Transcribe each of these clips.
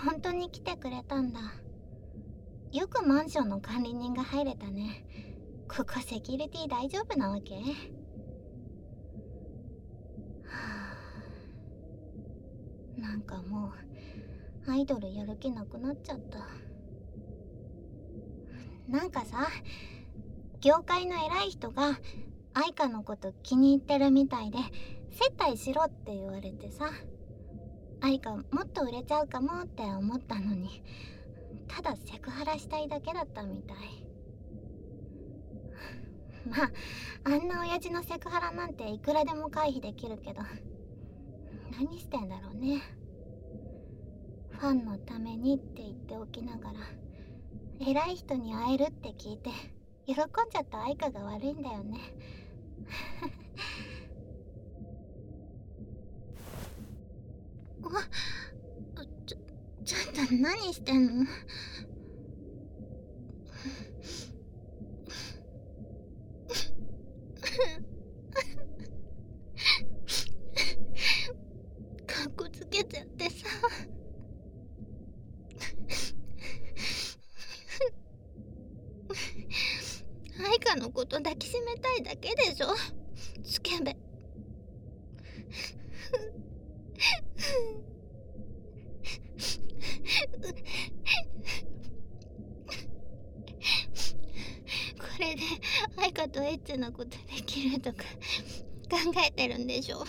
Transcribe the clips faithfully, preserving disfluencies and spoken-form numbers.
本当に来てくれたんだ。よくマンションの管理人が入れたね。ここセキュリティ大丈夫なわけ？はあ、なんかもうアイドルやる気なくなっちゃった。なんかさ、業界の偉い人が愛花のこと気に入ってるみたいで接待しろって言われてさ、愛花もっと売れちゃうかもって思ったのに、ただセクハラしたいだけだったみたい。まあ、あんな親父のセクハラなんていくらでも回避できるけど、何してんだろうね。ファンのためにって言っておきながら、偉い人に会えるって聞いて喜んじゃった愛花が悪いんだよね。あ、ちょ、ちょっと何してんの？かっこつけちゃってさ。愛花のこと抱きしめたいだけでしょ、スケベ。これで愛花とエッチなことできるとか考えてるんでしょ。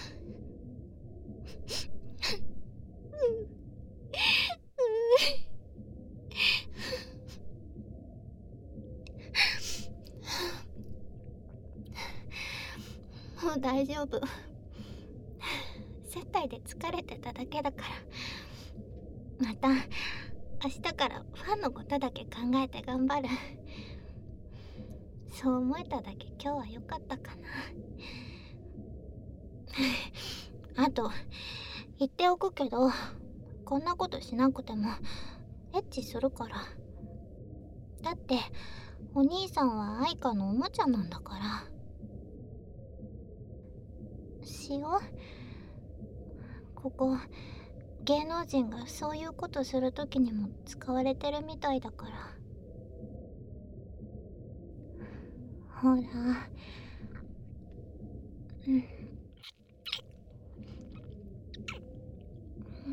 もう大丈夫。接待で疲れてただけだから。また明日からファンのことだけ考えて頑張る。そう思えただけ今日は良かったかな。あと言っておくけど、こんなことしなくてもエッチするから。だってお兄さんは愛花のおもちゃなんだから。しよう。ここ芸能人がそういうことするときにも使われてるみたいだから。ほら、うん、うん、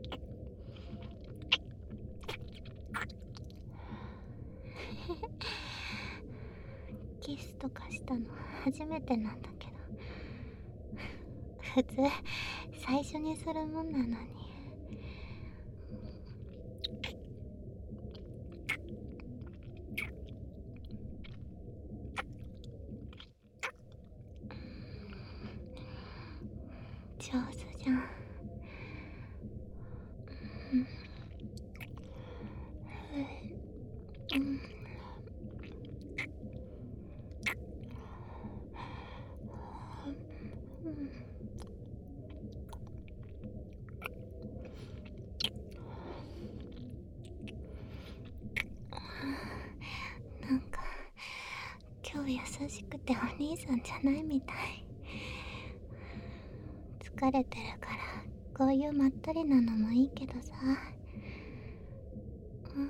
キスとかしたの初めてなんだけど、普通最初にするもんなのに。上手じゃん。うん、うん、なんか今日優しくてお兄さんじゃないみたい。疲れてるからこういうまったりなのもいいけどさ。うん、うん、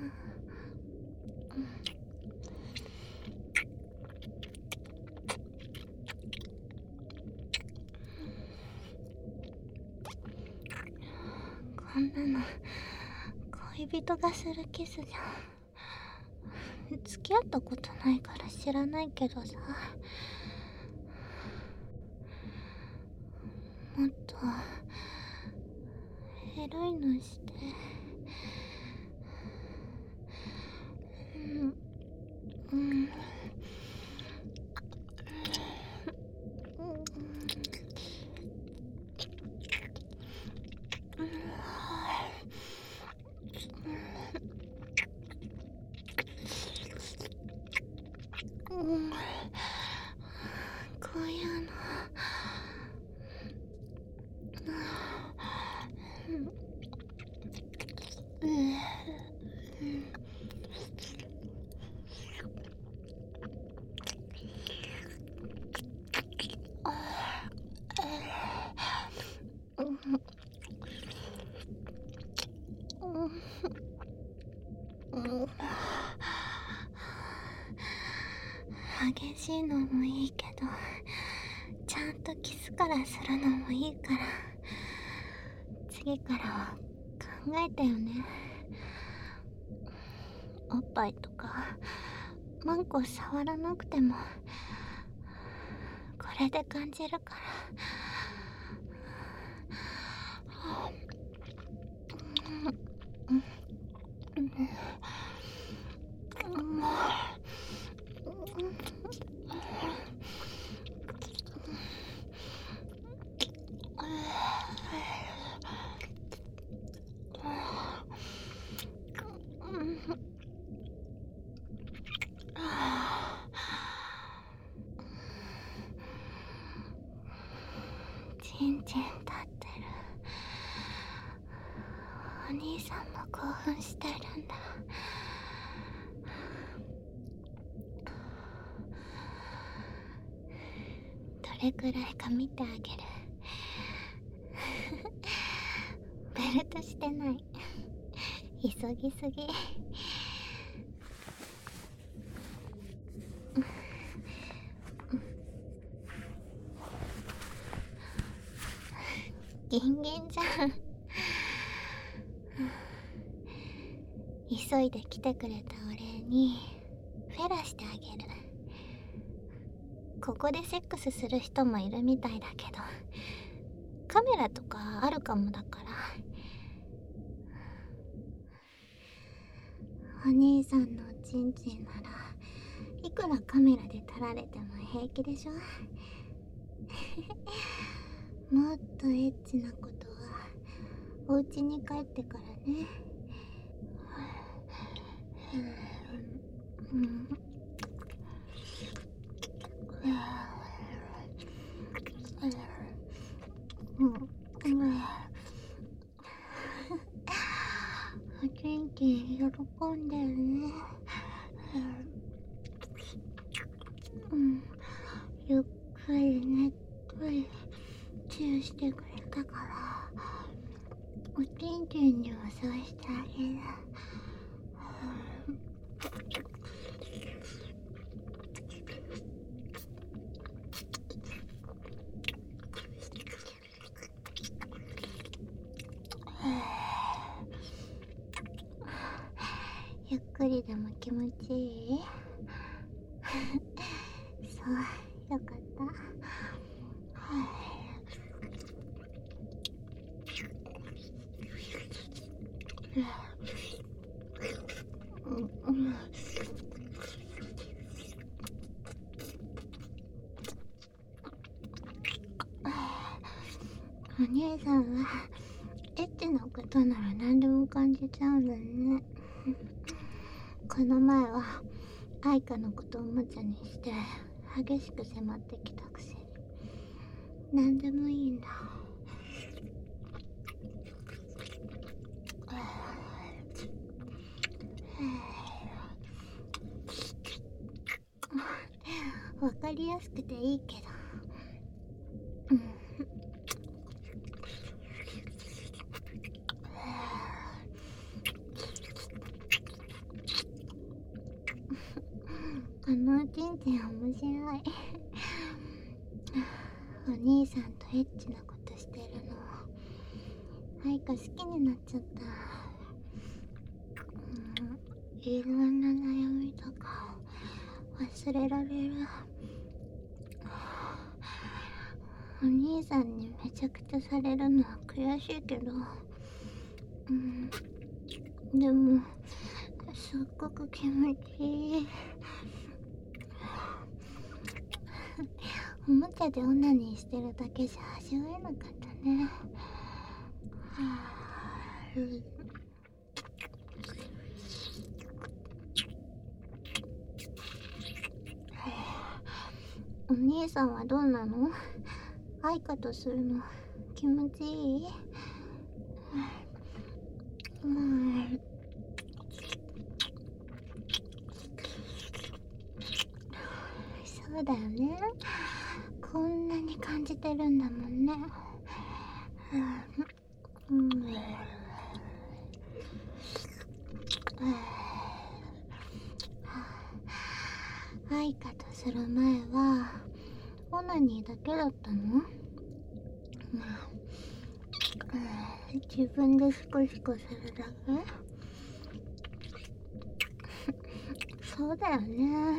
こんなの恋人がするキスじゃん。付き合ったことないから知らないけどさ、もっとエロいのして。うん、うん、うん、こういうの。うん、うん、うん、 激しいのもいいけど、ちゃんとキスからするのもいいから、次からは考えたよね。おっぱいとかマンコ触らなくてもこれで感じるから。ちんちん立ってる。お兄さんも興奮してるんだ。どれくらいか見てあげる。ベルトしてない。急ぎすぎ。ギンギンじゃん。急いで来てくれたお礼にフェラしてあげる。ここでセックスする人もいるみたいだけど、カメラとかあるかもだから。お兄さんのおちんちんならいくらカメラで撮られても平気でしょ。もっとエッチなことはお家に帰ってからね。うん、おちんちん喜んでるね。うん、ゆっくりねっとりチューしてくれたから、おちんちんにもそうしてあげる。ゆっくりでも気持ちいい？そう、よかった。お姉さんはエッチなことなら何でも感じちゃうんだね。この前は愛花のことをおもちゃにして激しく迫ってきたくせに何でもいいんだ。わかりやすくていいけど、うん、あのおちんちん面白い。お兄さんとエッチなことしてるの愛花好きになっちゃった。うん、いろんな悩みとか忘れられる。お兄さんにめちゃくちゃされるのは悔しいけど、うん、でもすっごく気持ちいい。おもちゃでオナニーしてるだけじゃ味わえなかったね。お兄さんはどうなの？愛花とするの気持ちいい？うん、そうだよね。こんなに感じてるんだもんね。うん、うん、 愛花とする前はオナニーだけだったの？自分でシコシコするだけ？そうだよね。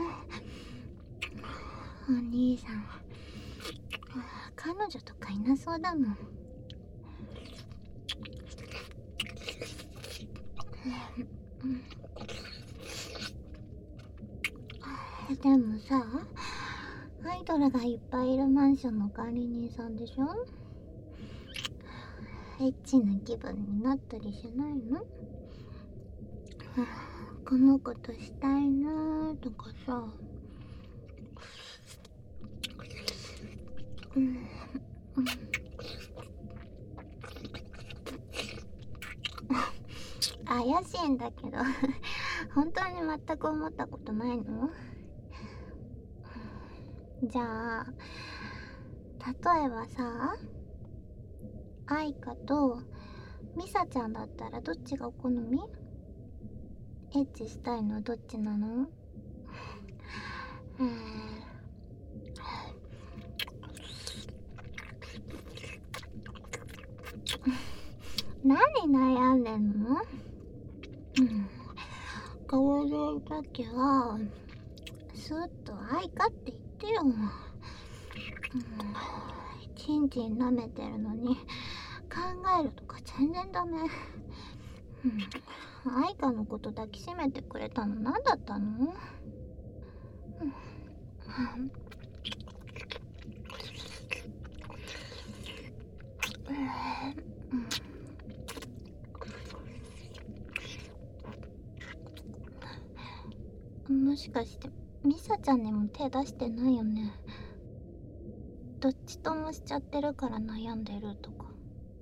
お兄さん、彼女とかいなそうだもん。でもさ、アイドルがいっぱいいるマンションの管理人さんでしょ？エッチな気分になったりしないの？この子としたいなーとかさ。うん、うん、怪しいんだけど本当に全く思ったことないの？じゃあ例えばさ、愛花とミサちゃんだったらどっちがお好み？エッチしたいのどっちなの？えー何悩んでんの？うん、こういう時はスッと愛花って言ってよ。うん、チンチン舐めてるのに考えるとか全然ダメ。うん、愛花のこと抱きしめてくれたの何だったの？うんうん、もしかしてミサちゃんにも手出してないよね？どっちともしちゃってるから悩んでるとか。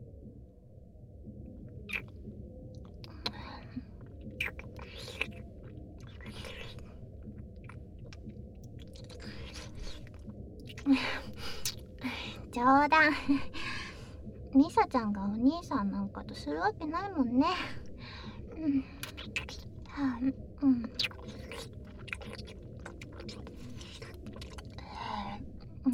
冗談ミサちゃんがお兄さんなんかとするわけないもんね。うん、はあ、うん、うん、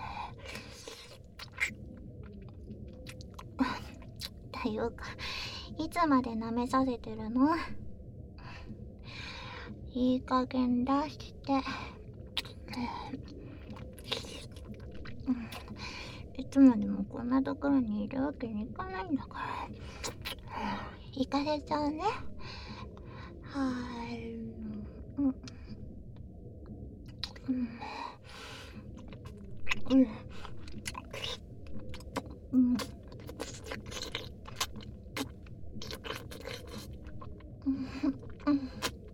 っていうかいつまで舐めさせてるの？いい加減出して、うん、いつまでもこんなところにいるわけにいかないんだから、行かせちゃうね。はい、うん、うん、うん、うん、うん、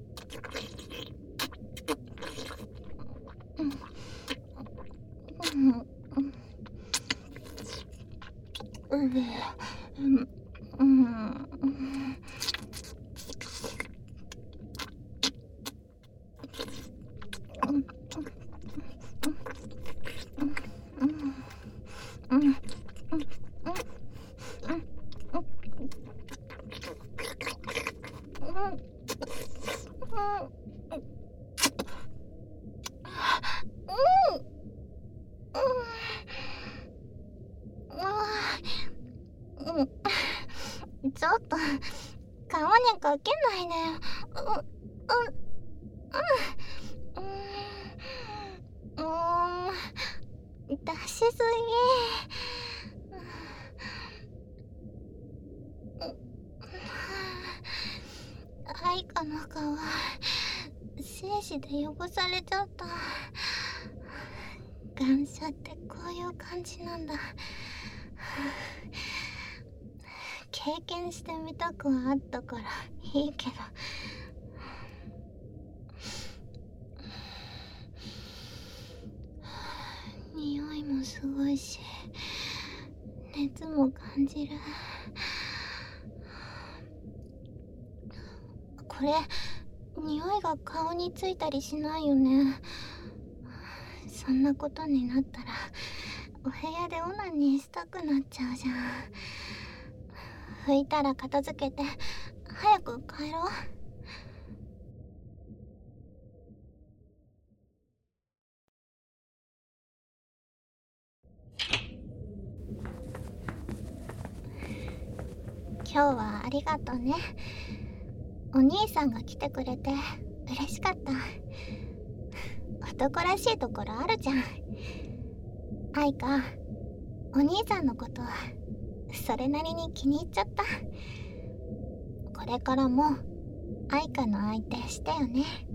ちょっと顔にかけないで。う、う、うん、うん、うん、出しすぎ。愛花の顔精子で汚されちゃった。感謝ってこういう感じなんだ。経験してみたくはあったからいいけど、匂いもすごいし熱も感じる。これ匂いが顔についたりしないよね？そんなことになったらお部屋でオナニーしたくなっちゃうじゃん。拭いたら片付けて早く帰ろう。 今日はありがとね。お兄さんが来てくれて嬉しかった。男らしいところあるじゃん。愛花、お兄さんのことそれなりに気に入っちゃった。これからも愛花の相手してよね。